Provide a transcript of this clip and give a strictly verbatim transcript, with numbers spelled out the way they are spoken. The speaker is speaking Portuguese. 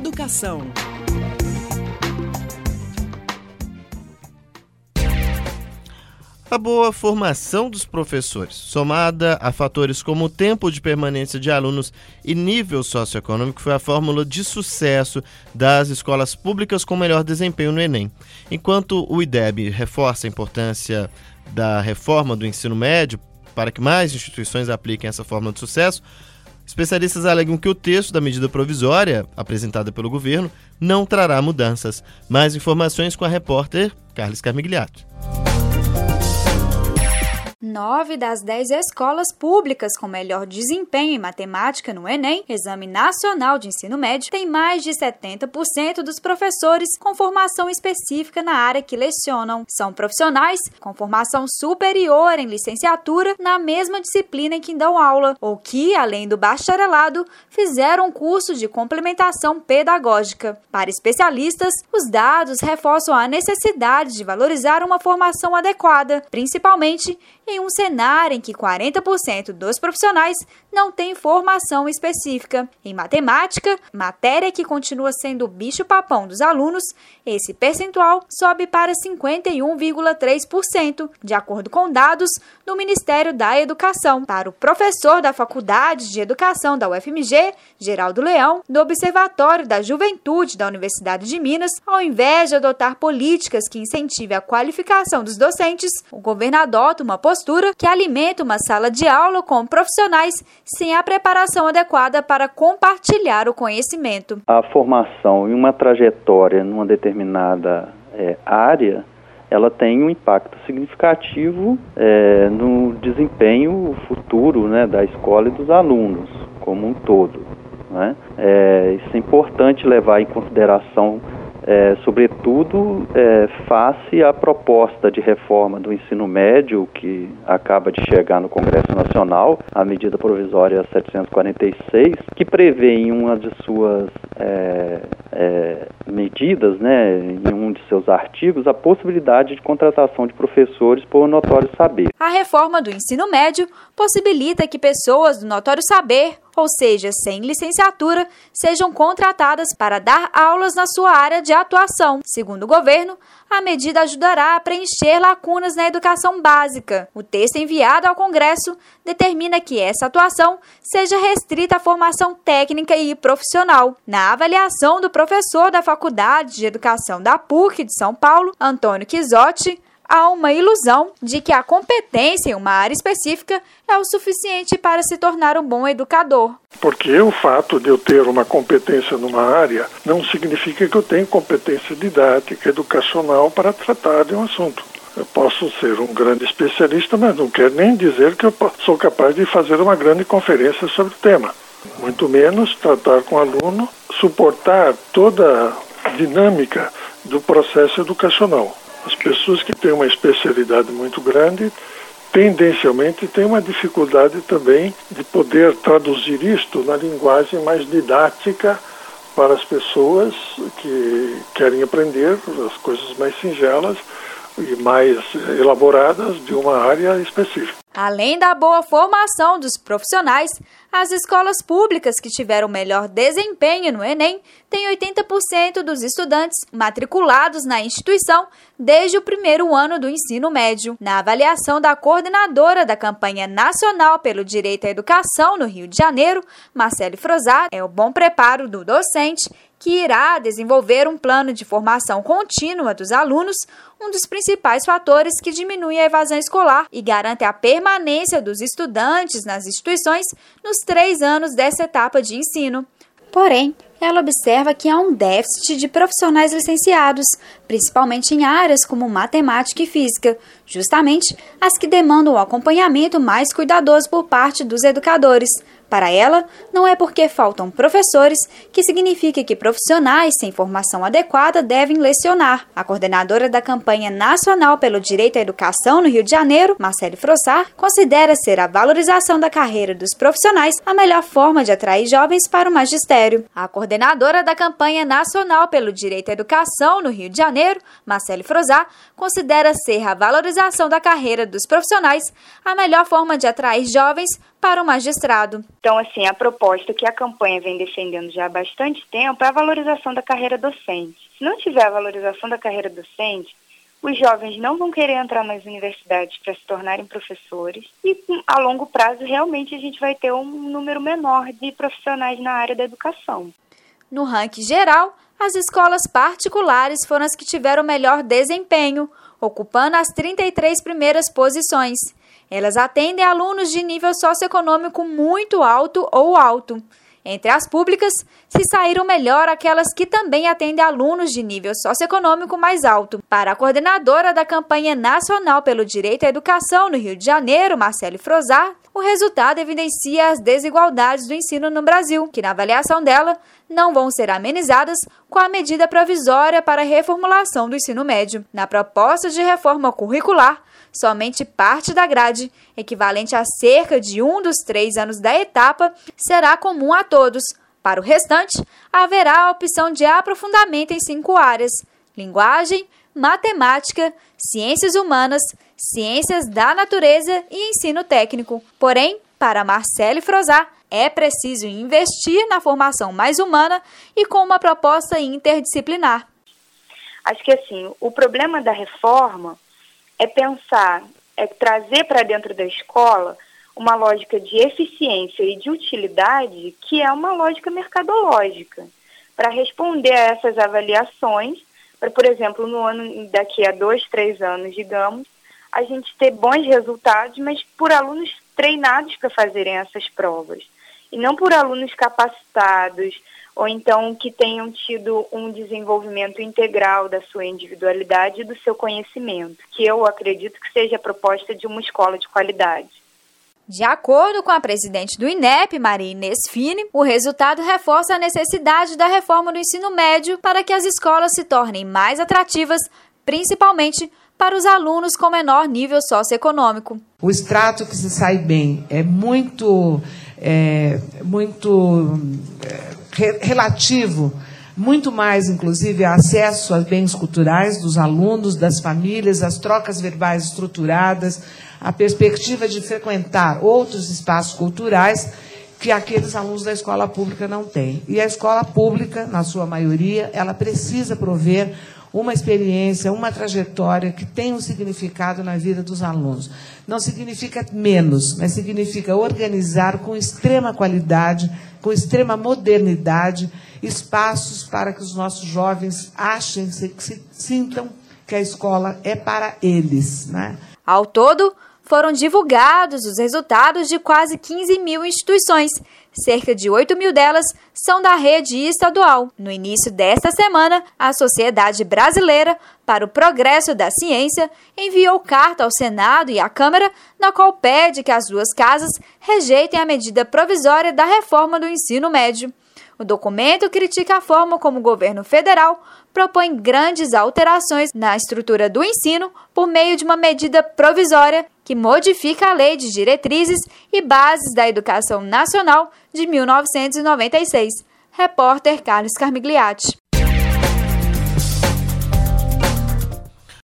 Educação. A boa formação dos professores, somada a fatores como o tempo de permanência de alunos e nível socioeconômico, foi a fórmula de sucesso das escolas públicas com melhor desempenho no Enem. Enquanto o IDEB reforça a importância da reforma do ensino médio para que mais instituições apliquem essa fórmula de sucesso, especialistas alegam que o texto da medida provisória, apresentada pelo governo, não trará mudanças. Mais informações com a repórter Carlos Carmigliato. Nove das dez escolas públicas com melhor desempenho em matemática no Enem, Exame Nacional de Ensino Médio, têm mais de setenta por cento dos professores com formação específica na área que lecionam. São profissionais com formação superior em licenciatura na mesma disciplina em que dão aula, ou que, além do bacharelado, fizeram um curso de complementação pedagógica. Para especialistas, os dados reforçam a necessidade de valorizar uma formação adequada, principalmente em um cenário em que quarenta por cento dos profissionais não têm formação específica. Em matemática, matéria que continua sendo o bicho-papão dos alunos, esse percentual sobe para cinquenta e um vírgula três por cento, de acordo com dados do Ministério da Educação. Para o professor da Faculdade de Educação da U F M G, Geraldo Leão, do Observatório da Juventude da Universidade de Minas, ao invés de adotar políticas que incentivem a qualificação dos docentes, o governo adota uma postura que alimenta uma sala de aula com profissionais sem a preparação adequada para compartilhar o conhecimento. A formação em uma trajetória numa determinada é, área, ela tem um impacto significativo é, no desempenho futuro, né, da escola e dos alunos como um todo, né? É, isso é importante levar em consideração, É, sobretudo é, face à proposta de reforma do ensino médio que acaba de chegar no Congresso Nacional, a medida provisória setecentos e quarenta e seis, que prevê em uma de suas é, é, medidas, né, em um de seus artigos, a possibilidade de contratação de professores por notório saber. A reforma do ensino médio possibilita que pessoas do notório saber, ou seja, sem licenciatura, sejam contratadas para dar aulas na sua área de atuação. Segundo o governo, a medida ajudará a preencher lacunas na educação básica. O texto enviado ao Congresso determina que essa atuação seja restrita à formação técnica e profissional. Na avaliação do professor da Faculdade de Educação da P U C de São Paulo, Antônio Chisotti, há uma ilusão de que a competência em uma área específica é o suficiente para se tornar um bom educador. Porque o fato de eu ter uma competência numa área não significa que eu tenho competência didática, educacional para tratar de um assunto. Eu posso ser um grande especialista, mas não quer nem dizer que eu sou capaz de fazer uma grande conferência sobre o tema. Muito menos tratar com o aluno, suportar toda a dinâmica do processo educacional. As pessoas que têm uma especialidade muito grande, tendencialmente têm uma dificuldade também de poder traduzir isto na linguagem mais didática para as pessoas que querem aprender as coisas mais singelas e mais elaboradas de uma área específica. Além da boa formação dos profissionais, as escolas públicas que tiveram melhor desempenho no Enem têm oitenta por cento dos estudantes matriculados na instituição desde o primeiro ano do ensino médio. Na avaliação da coordenadora da campanha nacional pelo direito à educação no Rio de Janeiro, Marcele Frozat, é o bom preparo do docente que irá desenvolver um plano de formação contínua dos alunos, um dos principais fatores que diminui a evasão escolar e garante a permanência dos estudantes nas instituições nos três anos dessa etapa de ensino. Porém, ela observa que há um déficit de profissionais licenciados, principalmente em áreas como matemática e física, justamente as que demandam um acompanhamento mais cuidadoso por parte dos educadores. Para ela, não é porque faltam professores que significa que profissionais sem formação adequada devem lecionar. A coordenadora da campanha nacional pelo direito à educação no Rio de Janeiro, Marcele Frozat, considera ser a valorização da carreira dos profissionais a melhor forma de atrair jovens para o magistério. A coordenadora da campanha nacional pelo direito à educação no Rio de Janeiro, Marcele Frozat, considera ser a valorização da carreira dos profissionais a melhor forma de atrair jovens para o magistrado. Então, assim, a proposta que a campanha vem defendendo já há bastante tempo é a valorização da carreira docente. Se não tiver a valorização da carreira docente, os jovens não vão querer entrar nas universidades para se tornarem professores e, a longo prazo, realmente a gente vai ter um número menor de profissionais na área da educação. No ranking geral, as escolas particulares foram as que tiveram melhor desempenho, ocupando as trinta e três primeiras posições. Elas atendem alunos de nível socioeconômico muito alto ou alto. Entre as públicas, se saíram melhor aquelas que também atendem alunos de nível socioeconômico mais alto. Para a coordenadora da campanha nacional pelo direito à educação no Rio de Janeiro, Marcele Frozar, o resultado evidencia as desigualdades do ensino no Brasil, que na avaliação dela não vão ser amenizadas com a medida provisória para a reformulação do ensino médio. Na proposta de reforma curricular, somente parte da grade, equivalente a cerca de um dos três anos da etapa, será comum a todos. Para o restante, haverá a opção de aprofundamento em cinco áreas: linguagem, matemática, ciências humanas, ciências da natureza e ensino técnico. Porém, para Marcele Frozar, é preciso investir na formação mais humana e com uma proposta interdisciplinar. Acho que assim, o problema da reforma é pensar, é trazer para dentro da escola uma lógica de eficiência e de utilidade que é uma lógica mercadológica, para responder a essas avaliações, para, por exemplo, no ano, daqui a dois, três anos, digamos, a gente ter bons resultados, mas por alunos treinados para fazerem essas provas, e não por alunos capacitados, ou então que tenham tido um desenvolvimento integral da sua individualidade e do seu conhecimento, que eu acredito que seja a proposta de uma escola de qualidade. De acordo com a presidente do I N E P, Maria Inês Fini, o resultado reforça a necessidade da reforma do ensino médio para que as escolas se tornem mais atrativas, principalmente para os alunos com menor nível socioeconômico. O extrato que se sai bem é muito, é, muito é, relativo, muito mais, inclusive, a acesso a bens culturais dos alunos, das famílias, as trocas verbais estruturadas, a perspectiva de frequentar outros espaços culturais que aqueles alunos da escola pública não têm. E a escola pública, na sua maioria, ela precisa prover uma experiência, uma trajetória que tenha um significado na vida dos alunos. Não significa menos, mas significa organizar com extrema qualidade, com extrema modernidade, espaços para que os nossos jovens achem, se, se sintam que a escola é para eles, né? Ao todo, foram divulgados os resultados de quase quinze mil instituições. Cerca de oito mil delas são da rede estadual. No início desta semana, a Sociedade Brasileira para o Progresso da Ciência enviou carta ao Senado e à Câmara, na qual pede que as duas casas rejeitem a medida provisória da reforma do ensino médio. O documento critica a forma como o governo federal propõe grandes alterações na estrutura do ensino por meio de uma medida provisória que modifica a Lei de Diretrizes e Bases da Educação Nacional de mil novecentos e noventa e seis. Repórter Carlos Carmigliati.